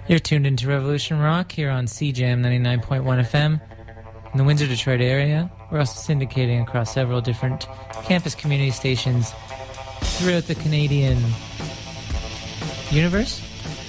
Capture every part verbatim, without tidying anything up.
You're tuned into Revolution Rock here on C J M ninety-nine point one F M in the Windsor, Detroit area. We're also syndicating across several different campus community stations throughout the Canadian universe.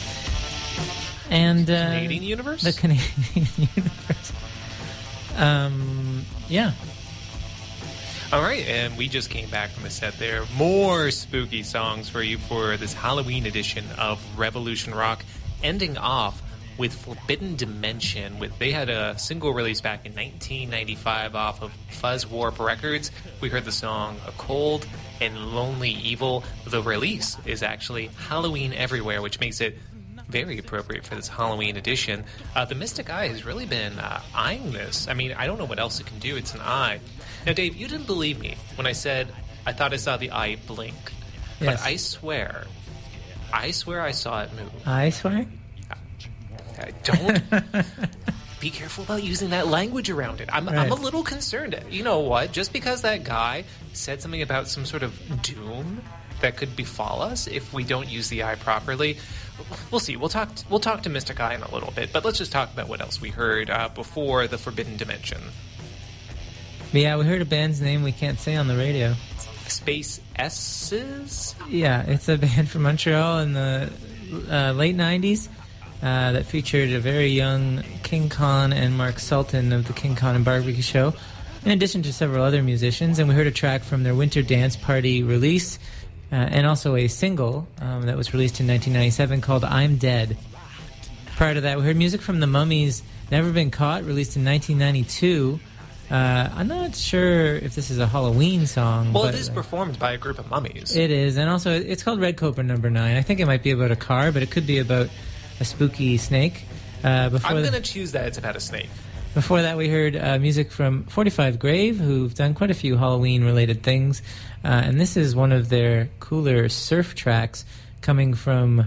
And uh, Canadian universe? The Canadian universe. Um, yeah. All right, and we just came back from a set there. More spooky songs for you for this Halloween edition of Revolution Rock, ending off with Forbidden Dimension. With They had a single release back in nineteen ninety-five off of Fuzz Warp Records. We heard the song A Cold and Lonely Evil. The release is actually Halloween Everywhere, which makes it very appropriate for this Halloween edition. Uh, the Mystic Eye has really been uh, eyeing this. I mean, I don't know what else it can do. It's an eye. Now, Dave, you didn't believe me when I said I thought I saw the eye blink. Yes. But I swear, I swear I saw it move. I swear? I don't. Be careful about using that language around it. I'm, right. I'm a little concerned. You know what? Just because that guy said something about some sort of doom that could befall us if we don't use the eye properly, we'll see. We'll talk. We'll talk to Mystic Eye in a little bit, but let's just talk about what else we heard uh, before the Forbidden Dimension. Yeah, we heard a band's name we can't say on the radio. Space S's? Yeah, it's a band from Montreal in the uh, late nineties uh, that featured a very young King Khan and Mark Sultan of the King Khan and Barbecue Show, in addition to several other musicians. And we heard a track from their Winter Dance Party release, uh, and also a single um, that was released in nineteen ninety-seven called I'm Dead. Prior to that, we heard music from the Mummies' Never Been Caught, released in nineteen ninety-two. Uh, I'm not sure if this is a Halloween song. Well, but, it is performed by a group of mummies. It is, and also it's called Red Cobra Number Nine. I think it might be about a car, but it could be about a spooky snake. Uh, before I'm the, going to choose that it's about a snake. Before that, we heard uh, music from forty-five Grave, who've done quite a few Halloween-related things, uh, and this is one of their cooler surf tracks coming from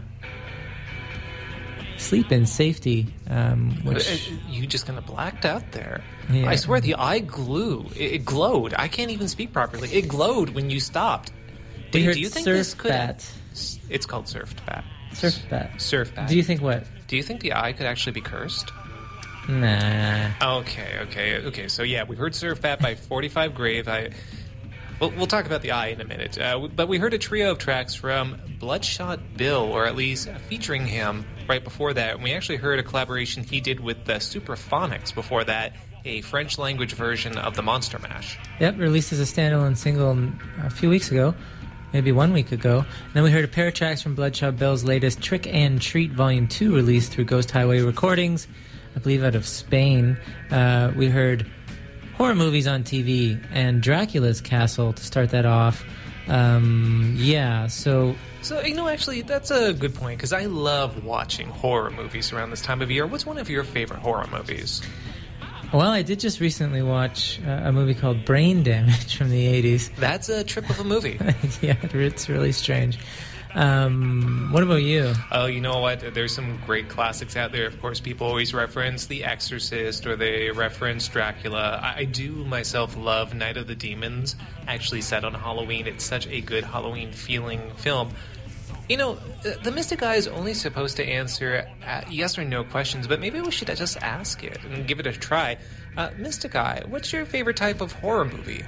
Sleep in Safety, um, which... You just kind of blacked out there. Yeah. I swear the eye glue, it, it glowed. I can't even speak properly. It glowed when you stopped. We Dave, heard do you think Surf this could... Bat. It's called Surf Bat. Surf Bat. Surf Bat. Do you think what? Do you think the eye could actually be cursed? Nah. Okay, okay, okay. So yeah, we heard Surf Bat by forty-five Grave. I... We'll, we'll talk about the eye in a minute. Uh, but we heard a trio of tracks from Bloodshot Bill, or at least featuring him right before that. And we actually heard a collaboration he did with the Superphonics before that, a French-language version of the Monster Mash. Yep, released as a standalone single a few weeks ago, maybe one week ago. And then we heard a pair of tracks from Bloodshot Bill's latest Trick and Treat Volume two, released through Ghost Highway Recordings, I believe out of Spain. Uh, we heard horror movies on T V and Dracula's Castle to start that off. Um, yeah, so... So, you know, actually, that's a good point, because I love watching horror movies around this time of year. What's one of your favorite horror movies? Well, I did just recently watch uh, a movie called Brain Damage from the eighties. That's a trip of a movie. Yeah, it's really strange. Um, what about you? Oh, you know what? There's some great classics out there. Of course, people always reference The Exorcist, or they reference Dracula. I, I do myself love Night of the Demons, actually set on Halloween. It's such a good Halloween-feeling film. You know, the Mystic Eye is only supposed to answer yes or no questions, but maybe we should just ask it and give it a try. Uh, Mystic Eye, what's your favorite type of horror movie?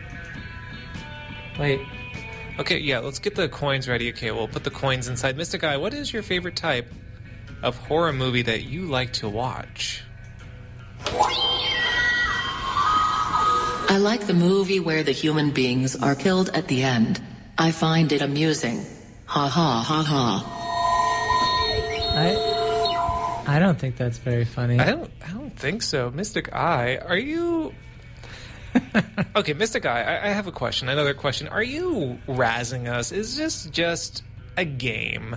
Wait. Okay, yeah, let's get the coins ready. Okay, we'll put the coins inside. Mystic Eye, what is your favorite type of horror movie that you like to watch? I like the movie where the human beings are killed at the end. I find it amusing. Ha ha ha ha. I I don't think that's very funny. I don't I don't think so. Mystic Eye, are you... Okay, Mystic Eye, I, I have a question, another question. Are you razzing us? Is this just a game?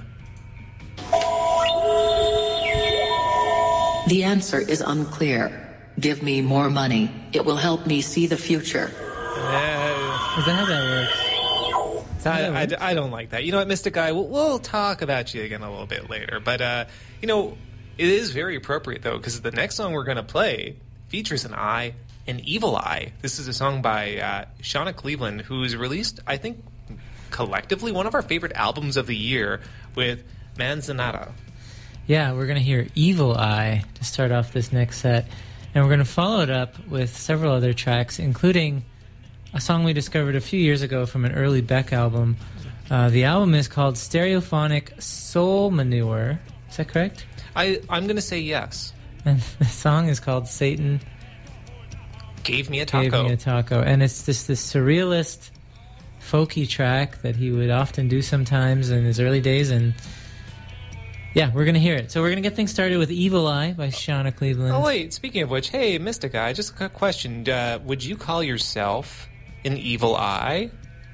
The answer is unclear. Give me more money. It will help me see the future. Uh, Is that how that works? Is that how I, that I, works? I don't like that. You know what, Mystic Eye, we'll, we'll talk about you again a little bit later. But, uh, you know, it is very appropriate, though, because the next song we're going to play features an eye, an evil eye. This is a song by uh, Shauna Cleveland, who's released, I think, collectively one of our favorite albums of the year with Manzanata. Yeah, we're going to hear Evil Eye to start off this next set. And we're going to follow it up with several other tracks, including a song we discovered a few years ago from an early Beck album. Uh, the album is called Stereophonic Soul Manure. Is that correct? I, I'm going to say yes. And the song is called Satan Gave Me a Taco. Gave Me a Taco. And it's just this surrealist, folky track that he would often do sometimes in his early days. And yeah, we're going to hear it. So we're going to get things started with Evil Eye by Shauna Cleveland. Oh, wait. Speaking of which, hey, Mystic Eye, just a question. Uh, would you call yourself an evil eye?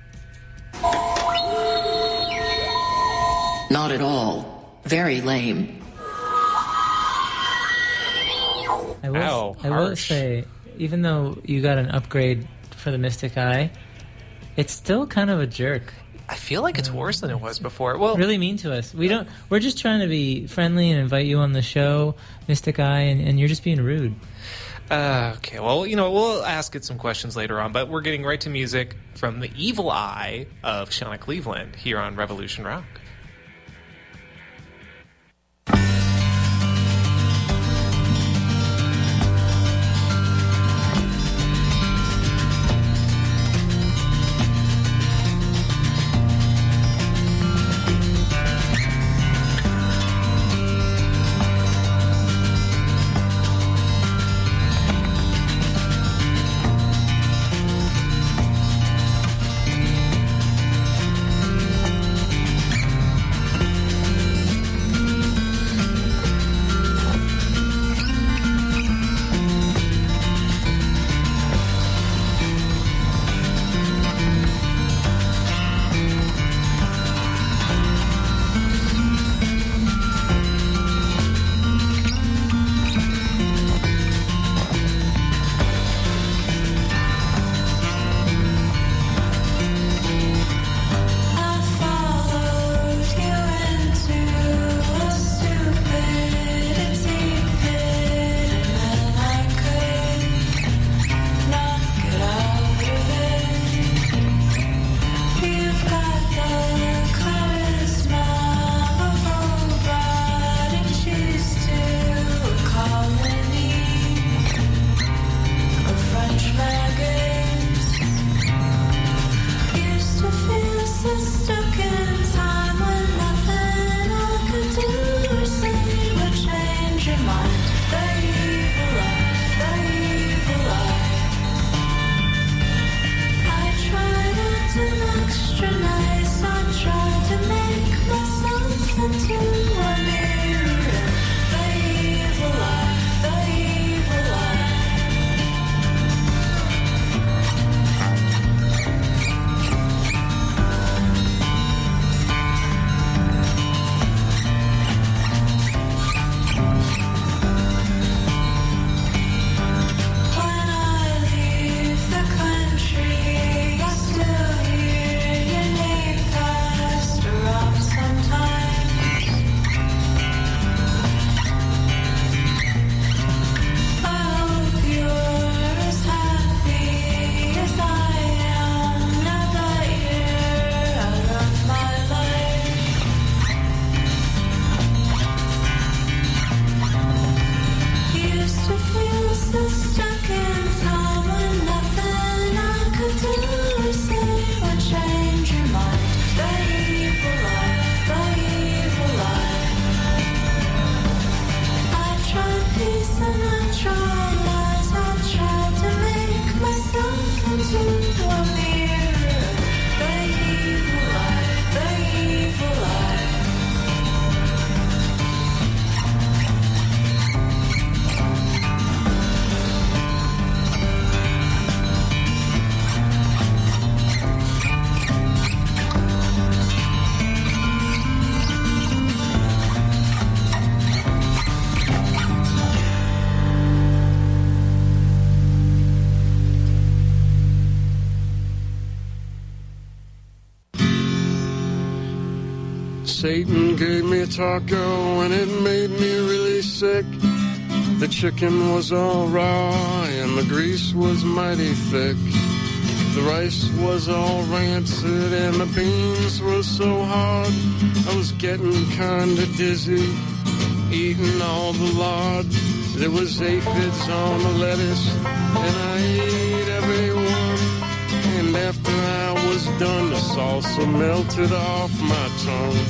Not at all. Very lame. I will, Ow, I will harsh. say, even though you got an upgrade for the Mystic Eye, it's still kind of a jerk. I feel like it's worse than it was before. Well, Really mean to us. We don't. We're just trying to be friendly and invite you on the show, Mystic Eye, and, and you're just being rude. Uh, okay, well, you know, we'll ask it some questions later on, but we're getting right to music from the Evil Eye of Shauna Cleveland here on Revolution Rock. Satan gave me a taco and it made me really sick. The chicken was all raw and the grease was mighty thick. The rice was all rancid and the beans were so hard I was getting kinda dizzy. eating all the lard. There was aphids on the lettuce, and I ate every one. And after I was done, the salsa melted off my tongue.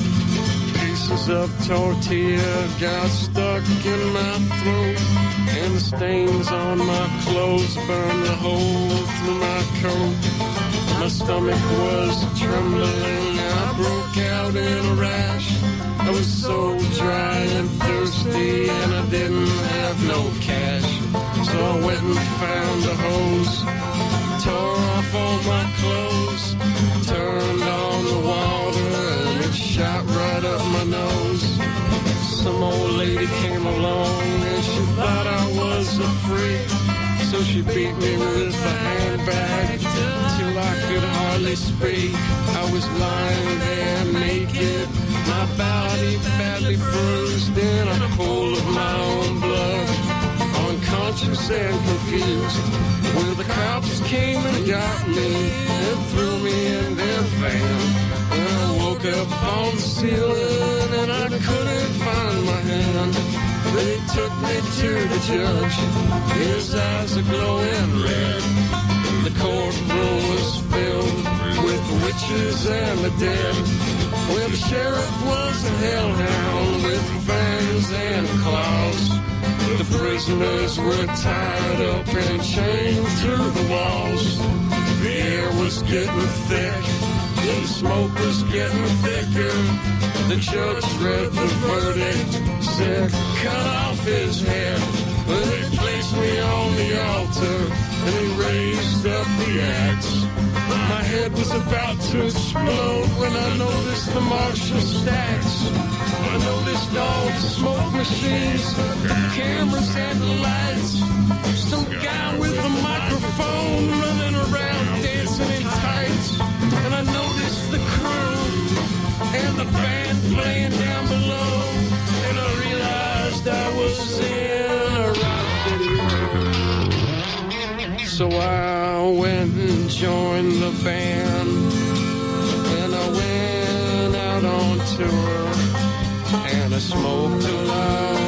Pieces of tortilla got stuck in my throat, and the stains on my clothes burned a hole through my coat. My stomach was trembling, I broke out in a rash. I was so dry and thirsty, and I didn't have no cash. So I went and found a hose, tore off all my clothes, turned on the water, and it shot right up my nose. Some old lady came along, and she thought I was a freak. So she beat me with a handbag till I could hardly speak. I was lying there naked, my body badly bruised in a pool of my own blood, unconscious and confused. Well, the cops came and got me and threw me in their van. And I woke up on the ceiling and I couldn't find my hand. They took me to the judge, his eyes are glowing red. The courtroom was filled with witches and the dead. Well, the sheriff was a hellhound with fangs and claws. The prisoners were tied up and chained to the walls. The air was getting thick, the smoke was getting thicker. The judge read the verdict, said, cut off his head. Well, they placed me on the altar, and he raised up the axe. My head was about to explode when I noticed the Marshall stacks. I noticed all the smoke machines, cameras and the lights. Some guy with a microphone running around dancing in tights. And I noticed the crew and the band playing down below. And I realized I was in a rock video. So I went and joined the band, and I went out on tour, and I smoked a lot